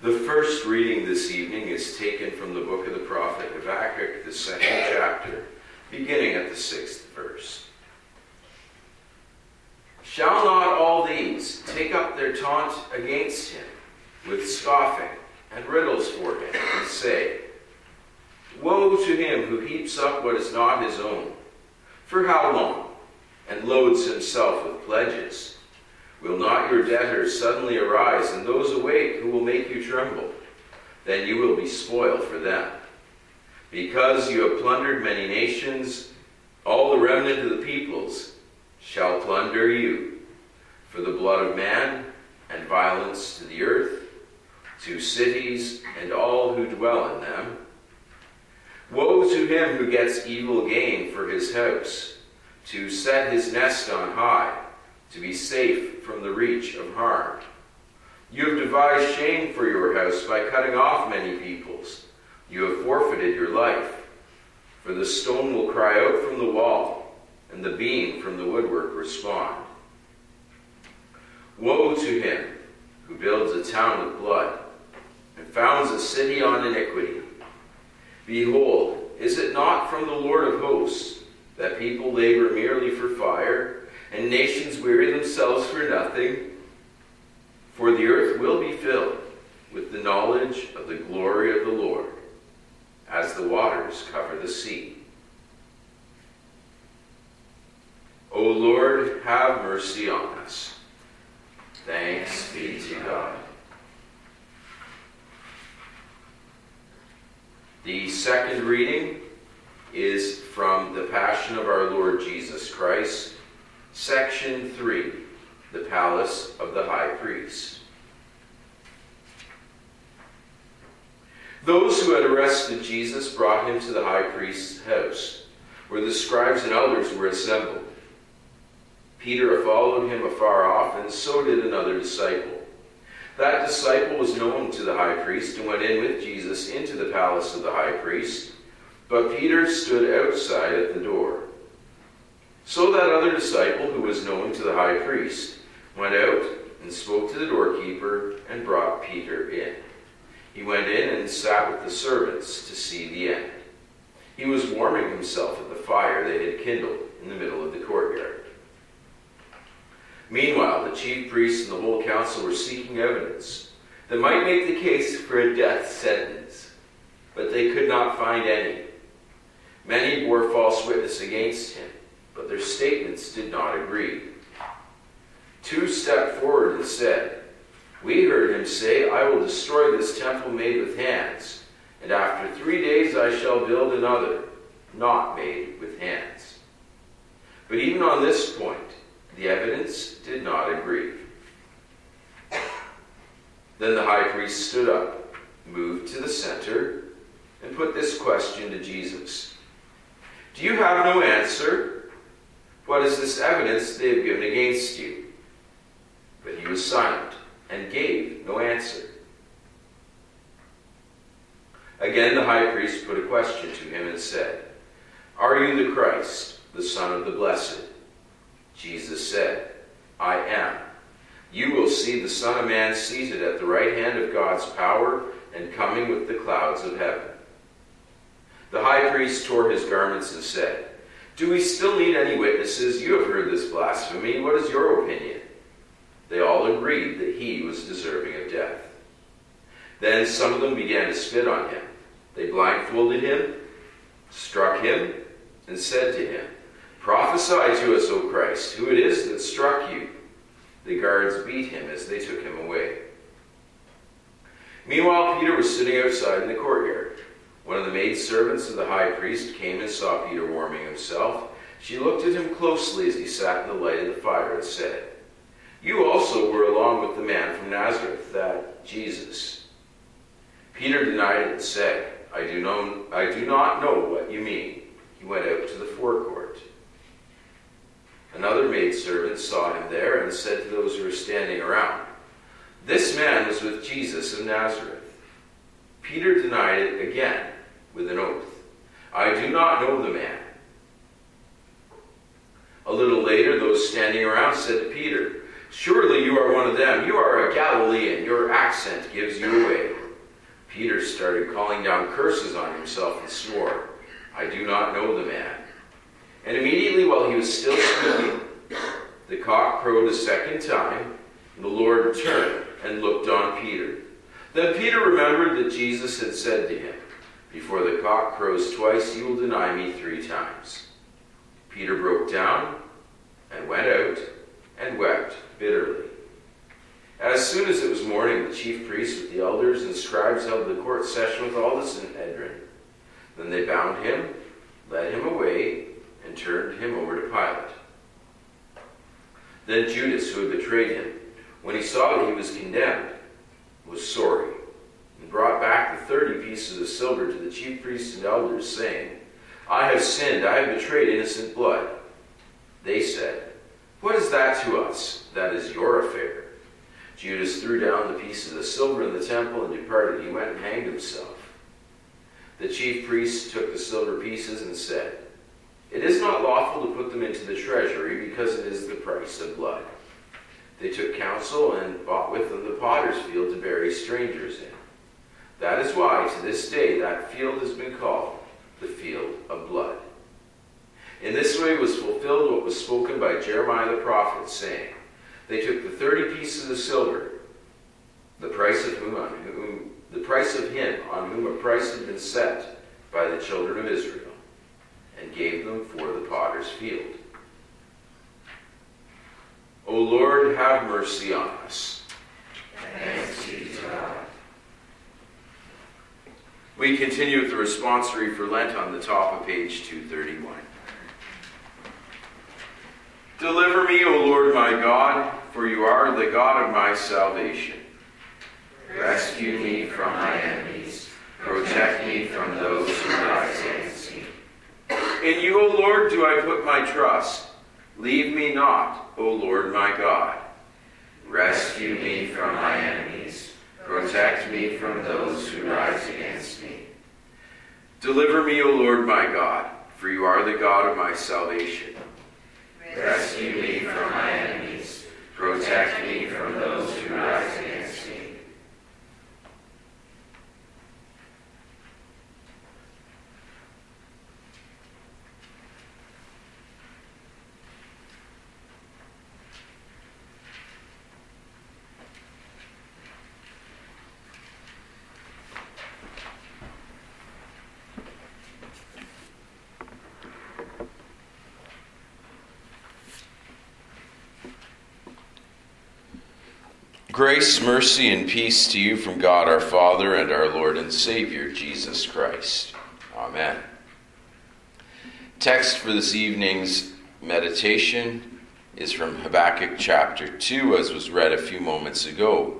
The first reading this evening is taken from the book of the prophet Habakkuk, the 2nd chapter, beginning at the 6th verse. Shall not all these take up their taunt against him, with scoffing and riddles for him, and say, Woe to him who heaps up what is not his own. For how long? And loads himself with pledges. Will not your debtors suddenly arise, and those awake who will make you tremble? Then you will be spoiled for them. Because you have plundered many nations, all the remnant of the peoples shall plunder you. For the blood of man and violence to the earth, to cities and all who dwell in them. Woe to him who gets evil gain for his house, to set his nest on high, to be safe from the reach of harm. You have devised shame for your house by cutting off many peoples. You have forfeited your life. For the stone will cry out from the wall, and the beam from the woodwork respond. Woe to him who builds a town with blood, and founds a city on iniquity. Behold, is it not from the Lord of hosts that people labor merely for fire, and nations weary themselves for nothing? For the earth will be filled with the knowledge of the glory of the Lord, as the waters cover the sea. O Lord, have mercy on us. Thanks be to God. The second reading is from the Passion of our Lord Jesus Christ, Section 3, the Palace of the High Priest. Those who had arrested Jesus brought him to the high priest's house, where the scribes and elders were assembled. Peter followed him afar off, and so did another disciple. That disciple was known to the high priest and went in with Jesus into the palace of the high priest, but Peter stood outside at the door. So that other disciple, who was known to the high priest, went out and spoke to the doorkeeper and brought Peter in. He went in and sat with the servants to see the end. He was warming himself at the fire they had kindled in the middle of the courtyard. Meanwhile, the chief priests and the whole council were seeking evidence that might make the case for a death sentence, but they could not find any. Many bore false witness against him, but their statements did not agree. Two stepped forward and said, We heard him say, I will destroy this temple made with hands, and after 3 days I shall build another, not made with hands. But even on this point, the evidence did not agree. Then the high priest stood up, moved to the center, and put this question to Jesus. Do you have no answer? What is this evidence they have given against you? But he was silent and gave no answer. Again the high priest put a question to him and said, Are you the Christ, the Son of the Blessed? Jesus said, I am. You will see the Son of Man seated at the right hand of God's power and coming with the clouds of heaven. The high priest tore his garments and said, Do we still need any witnesses? You have heard this blasphemy. What is your opinion? They all agreed that he was deserving of death. Then some of them began to spit on him. They blindfolded him, struck him, and said to him, Prophesy to us, O Christ, who it is that struck you. The guards beat him as they took him away. Meanwhile, Peter was sitting outside in the courtyard. One of the maidservants of the high priest came and saw Peter warming himself. She looked at him closely as he sat in the light of the fire and said, You also were along with the man from Nazareth, that Jesus. Peter denied it and said, I do not know what you mean. He went out to the forecourt. Another maidservant saw him there and said to those who were standing around, This man was with Jesus of Nazareth. Peter denied it again with an oath. I do not know the man. A little later, those standing around said to Peter, Surely you are one of them. You are a Galilean. Your accent gives you away. Peter started calling down curses on himself and swore, I do not know the man. And immediately while he was still speaking, the cock crowed a second time, and the Lord turned and looked on Peter. Then Peter remembered that Jesus had said to him, before the cock crows twice, you will deny me 3 times. Peter broke down and went out and wept bitterly. As soon as it was morning, the chief priests with the elders and scribes held the court session with all the Sanhedrin. Then they bound him, led him away, and turned him over to Pilate. Then Judas, who had betrayed him, when he saw that he was condemned, was sorry, and brought back the 30 pieces of silver to the chief priests and elders, saying, I have sinned, I have betrayed innocent blood. They said, what is that to us? That is your affair. Judas threw down the pieces of silver in the temple and departed. He went and hanged himself. The chief priests took the silver pieces and said, it is not lawful to put them into the treasury, because it is the price of blood. They took counsel and bought with them the potter's field to bury strangers in. That is why, to this day, that field has been called the field of blood. In this way was fulfilled what was spoken by Jeremiah the prophet, saying, they took the 30 pieces of silver, the price of him on whom a price had been set by the children of Israel, and gave them for the potter's field. O Lord, have mercy on us. Thanks be to God. We continue with the responsory for Lent on the top of page 231. Deliver me, O Lord my God, for you are the God of my salvation. Rescue me from my enemies. Protect me from those who rise against me. In you, O Lord, do I put my trust. Leave me not, O Lord my God. Rescue me from my enemies. Protect me from those who rise against me. Deliver me, O Lord my God, for you are the God of my salvation. Rescue me from my enemies. Protect me from those who rise against me. Grace, mercy, and peace to you from God our Father and our Lord and Savior, Jesus Christ. Amen. Text for this evening's meditation is from Habakkuk chapter 2, as was read a few moments ago.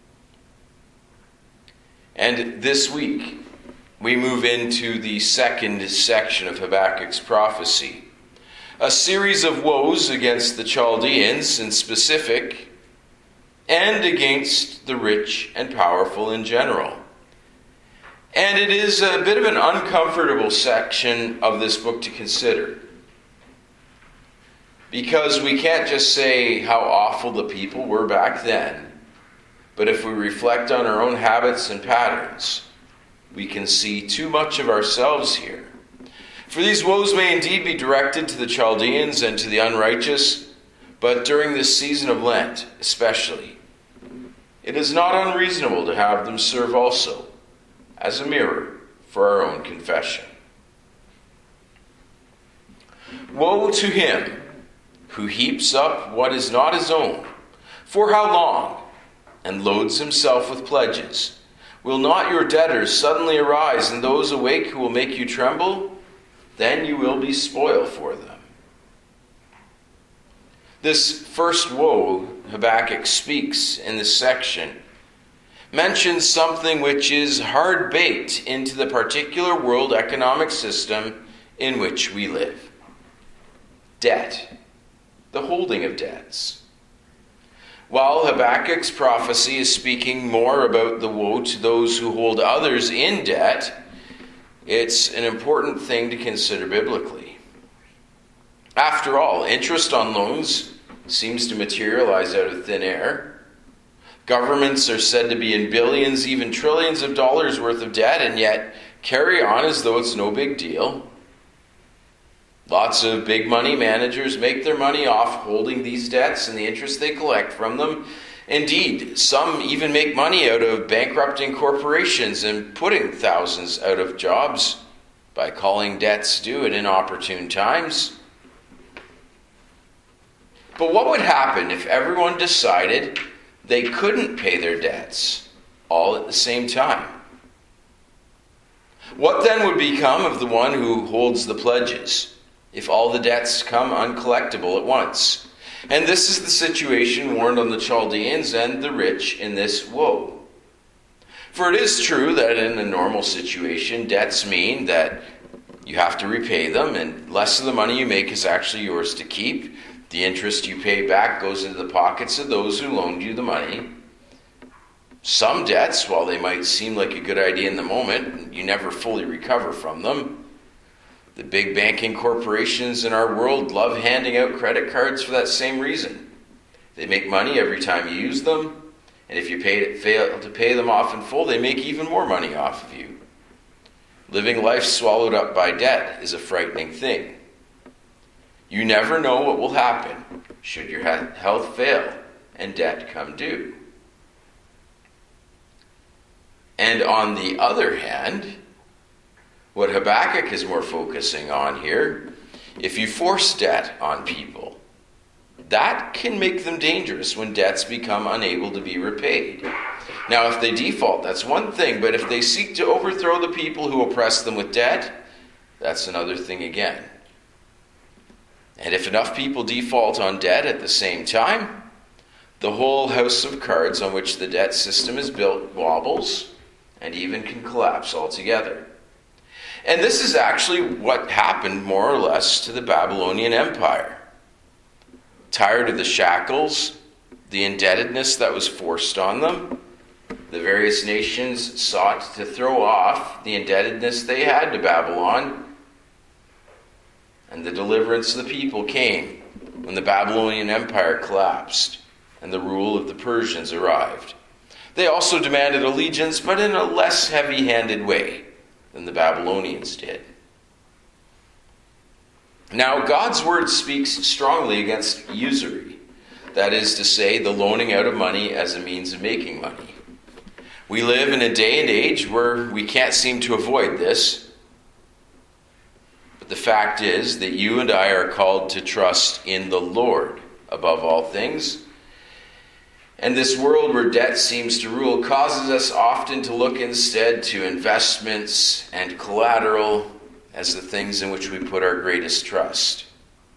And this week, we move into the second section of Habakkuk's prophecy, a series of woes against the Chaldeans in specific, and against the rich and powerful in general. And it is a bit of an uncomfortable section of this book to consider, because we can't just say how awful the people were back then, but if we reflect on our own habits and patterns, we can see too much of ourselves here. For these woes may indeed be directed to the Chaldeans and to the unrighteous, but during this season of Lent especially, it is not unreasonable to have them serve also as a mirror for our own confession. Woe to him who heaps up what is not his own. For how long? And loads himself with pledges. Will not your debtors suddenly arise, and those awake who will make you tremble? Then you will be spoil for them. This first woe Habakkuk speaks in this section mentions something which is hard baked into the particular world economic system in which we live. Debt, the holding of debts. While Habakkuk's prophecy is speaking more about the woe to those who hold others in debt, it's an important thing to consider biblically. After all, interest on loans seems to materialize out of thin air. Governments are said to be in billions, even trillions of dollars worth of debt, and yet carry on as though it's no big deal. Lots of big money managers make their money off holding these debts and the interest they collect from them. Indeed, some even make money out of bankrupting corporations and putting thousands out of jobs by calling debts due at inopportune times. But what would happen if everyone decided they couldn't pay their debts all at the same time? What then would become of the one who holds the pledges if all the debts come uncollectible at once? And this is the situation warned on the Chaldeans and the rich in this woe. For it is true that in a normal situation, debts mean that you have to repay them, and less of the money you make is actually yours to keep. The interest you pay back goes into the pockets of those who loaned you the money. Some debts, while they might seem like a good idea in the moment, you never fully recover from them. The big banking corporations in our world love handing out credit cards for that same reason. They make money every time you use them, and if you fail to pay them off in full, they make even more money off of you. Living life swallowed up by debt is a frightening thing. You never know what will happen should your health fail and debt come due. And on the other hand, what Habakkuk is more focusing on here, if you force debt on people, that can make them dangerous when debts become unable to be repaid. Now, if they default, that's one thing, but if they seek to overthrow the people who oppress them with debt, that's another thing again. And if enough people default on debt at the same time, the whole house of cards on which the debt system is built wobbles and even can collapse altogether. And this is actually what happened more or less to the Babylonian Empire. Tired of the shackles, the indebtedness that was forced on them, the various nations sought to throw off the indebtedness they had to Babylon, and the deliverance of the people came when the Babylonian Empire collapsed and the rule of the Persians arrived. They also demanded allegiance, but in a less heavy-handed way than the Babylonians did. Now, God's word speaks strongly against usury, that is to say, the loaning out of money as a means of making money. We live in a day and age where we can't seem to avoid this. But the fact is that you and I are called to trust in the Lord above all things. And this world where debt seems to rule causes us often to look instead to investments and collateral as the things in which we put our greatest trust.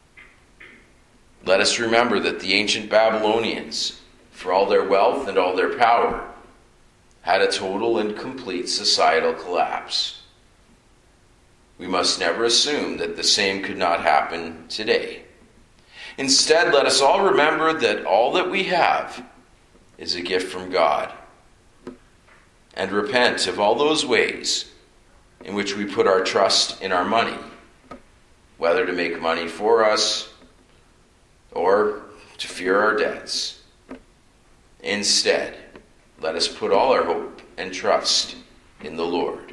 Let us remember that the ancient Babylonians, for all their wealth and all their power, had a total and complete societal collapse. We must never assume that the same could not happen today. Instead, let us all remember that all that we have is a gift from God, and repent of all those ways in which we put our trust in our money, whether to make money for us or to fear our debts. Instead, let us put all our hope and trust in the Lord.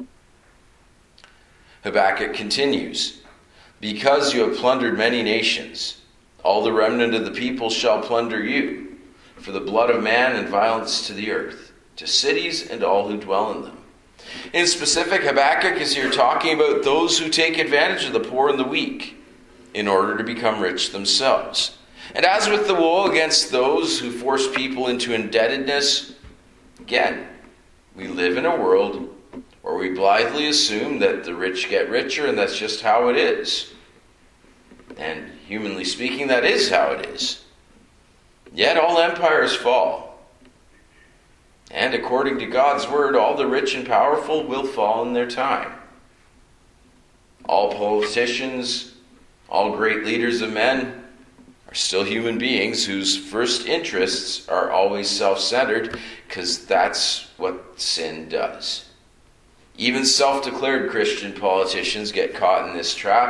Habakkuk continues, "Because you have plundered many nations, all the remnant of the people shall plunder you, for the blood of man and violence to the earth, to cities and all who dwell in them." In specific, Habakkuk is here talking about those who take advantage of the poor and the weak in order to become rich themselves. And as with the woe against those who force people into indebtedness, again, we live in a world where we blithely assume that the rich get richer and that's just how it is. And humanly speaking, that is how it is. Yet all empires fall. And according to God's word, all the rich and powerful will fall in their time. All politicians, all great leaders of men are still human beings whose first interests are always self-centered, because that's what sin does. Even self-declared Christian politicians get caught in this trap,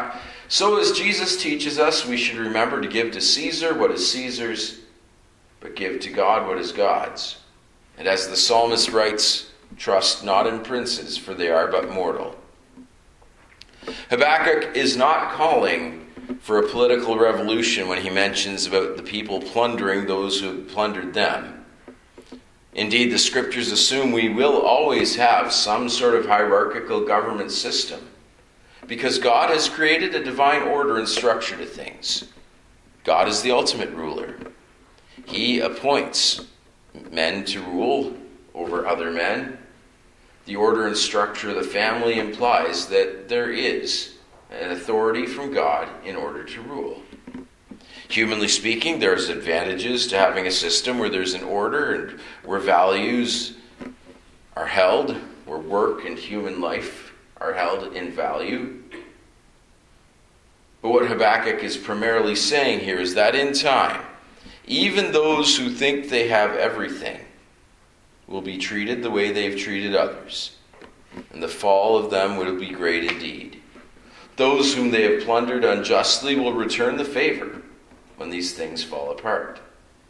So as Jesus teaches us, we should remember to give to Caesar what is Caesar's, but give to God what is God's. And as the psalmist writes, trust not in princes, for they are but mortal. Habakkuk is not calling for a political revolution when he mentions about the people plundering those who plundered them. Indeed, the scriptures assume we will always have some sort of hierarchical government system, because God has created a divine order and structure to things. God is the ultimate ruler. He appoints men to rule over other men. The order and structure of the family implies that there is an authority from God in order to rule. Humanly speaking, there's advantages to having a system where there's an order and where values are held, where work and human life are held in value. But what Habakkuk is primarily saying here is that in time, even those who think they have everything will be treated the way they've treated others, and the fall of them will be great indeed. Those whom they have plundered unjustly will return the favor when these things fall apart.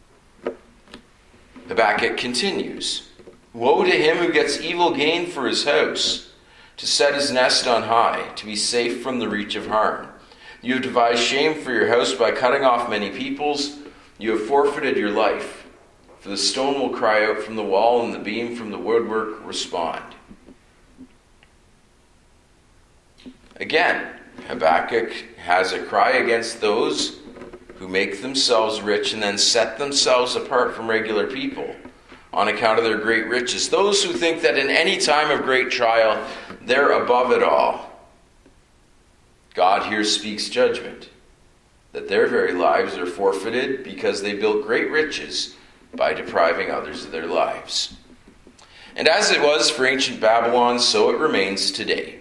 Habakkuk continues, woe to him who gets evil gain for his house, to set his nest on high, to be safe from the reach of harm. You have devised shame for your house by cutting off many peoples. You have forfeited your life. For the stone will cry out from the wall, and the beam from the woodwork respond. Again, Habakkuk has a cry against those who make themselves rich and then set themselves apart from regular people on account of their great riches. Those who think that in any time of great trial, they're above it all. God here speaks judgment, that their very lives are forfeited because they built great riches by depriving others of their lives. And as it was for ancient Babylon, so it remains today.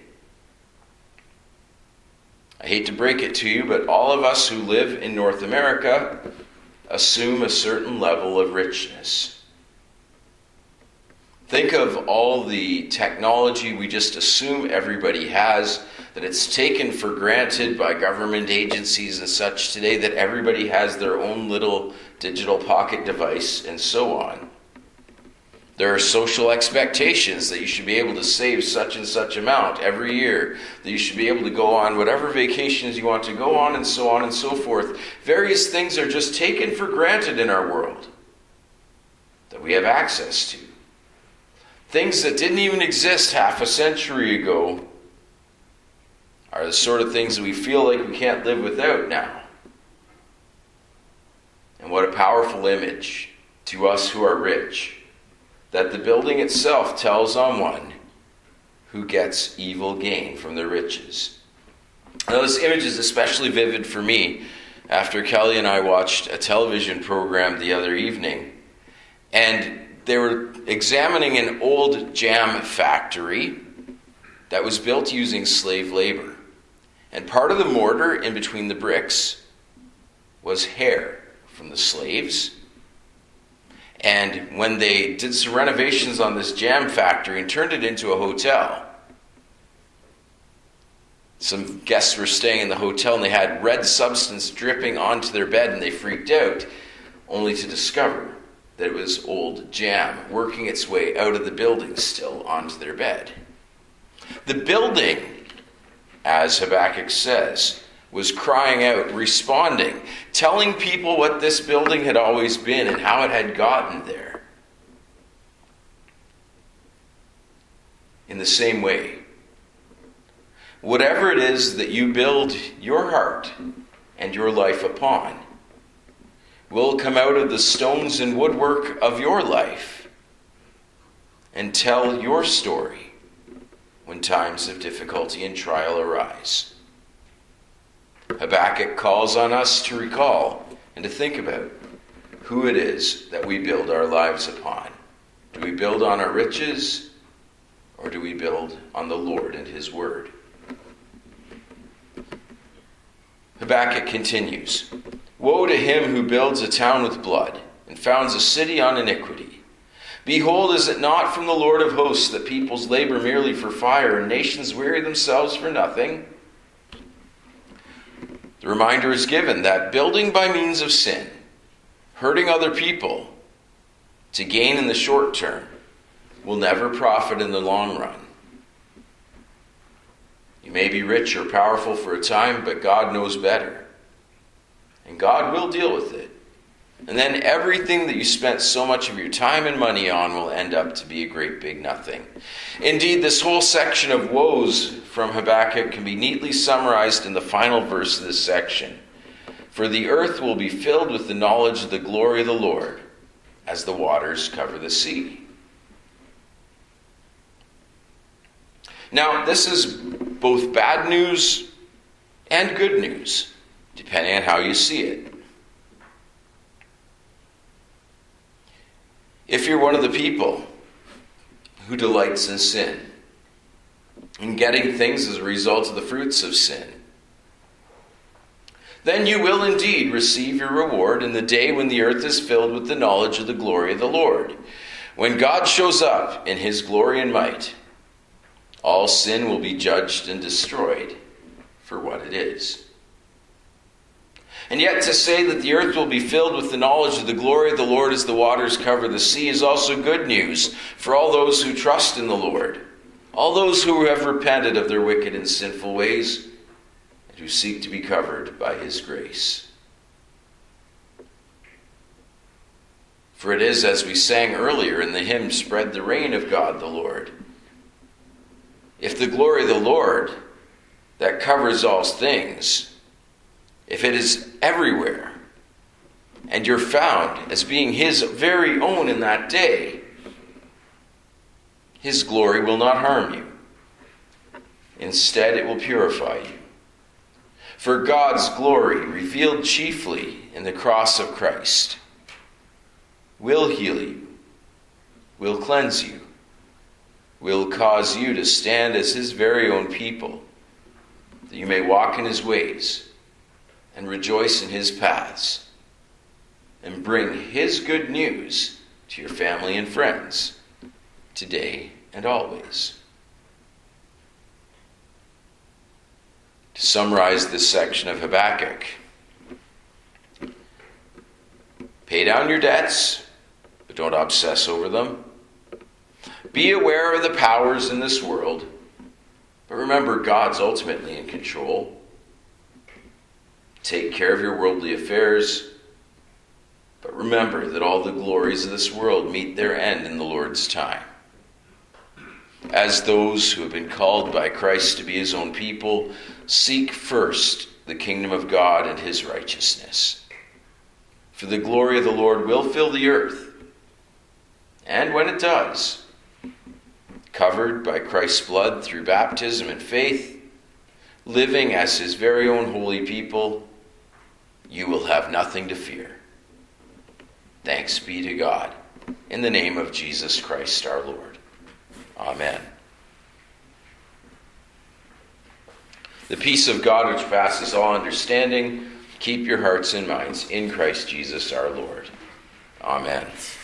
I hate to break it to you, but all of us who live in North America assume a certain level of richness. Think of all the technology we just assume everybody has, that it's taken for granted by government agencies and such today that everybody has their own little digital pocket device and so on. There are social expectations that you should be able to save such and such amount every year, that you should be able to go on whatever vacations you want to go on and so forth. Various things are just taken for granted in our world that we have access to. Things that didn't even exist half a century ago are the sort of things that we feel like we can't live without now. And what a powerful image to us who are rich, that the building itself tells on one who gets evil gain from their riches. Now, this image is especially vivid for me after Kelly and I watched a television program the other evening, and they were examining an old jam factory that was built using slave labor. And part of the mortar in between the bricks was hair from the slaves. And when they did some renovations on this jam factory and turned it into a hotel, some guests were staying in the hotel and they had red substance dripping onto their bed, and they freaked out, only to discover that it was old jam working its way out of the building still onto their bed. The building, as Habakkuk says, was crying out, responding, telling people what this building had always been and how it had gotten there. In the same way, whatever it is that you build your heart and your life upon will come out of the stones and woodwork of your life and tell your story when times of difficulty and trial arise. Habakkuk calls on us to recall and to think about who it is that we build our lives upon. Do we build on our riches, or do we build on the Lord and His Word? Habakkuk continues, woe to him who builds a town with blood and founds a city on iniquity. Behold, is it not from the Lord of hosts that peoples labor merely for fire and nations weary themselves for nothing? The reminder is given that building by means of sin, hurting other people to gain in the short term, will never profit in the long run. You may be rich or powerful for a time, but God knows better. And God will deal with it. And then everything that you spent so much of your time and money on will end up to be a great big nothing. Indeed, this whole section of woes from Habakkuk can be neatly summarized in the final verse of this section. For the earth will be filled with the knowledge of the glory of the Lord, as the waters cover the sea. Now, this is both bad news and good news, depending on how you see it. If you're one of the people who delights in sin and getting things as a result of the fruits of sin, then you will indeed receive your reward in the day when the earth is filled with the knowledge of the glory of the Lord. When God shows up in his glory and might, all sin will be judged and destroyed for what it is. And yet to say that the earth will be filled with the knowledge of the glory of the Lord as the waters cover the sea is also good news for all those who trust in the Lord, all those who have repented of their wicked and sinful ways, and who seek to be covered by his grace. For it is, as we sang earlier in the hymn, "Spread the reign of God the Lord." If the glory of the Lord that covers all things, if it is everywhere, and you're found as being his very own in that day, his glory will not harm you. Instead, it will purify you. For God's glory, revealed chiefly in the cross of Christ, will heal you, will cleanse you, will cause you to stand as his very own people, that you may walk in his ways and rejoice in his paths, and bring his good news to your family and friends, today and always. To summarize this section of Habakkuk, pay down your debts, but don't obsess over them. Be aware of the powers in this world, but remember God's ultimately in control. Take care of your worldly affairs, but remember that all the glories of this world meet their end in the Lord's time. As those who have been called by Christ to be his own people, seek first the kingdom of God and his righteousness. For the glory of the Lord will fill the earth, and when it does, covered by Christ's blood through baptism and faith, living as his very own holy people, you will have nothing to fear. Thanks be to God, in the name of Jesus Christ our Lord. Amen. The peace of God which passes all understanding, keep your hearts and minds in Christ Jesus our Lord. Amen.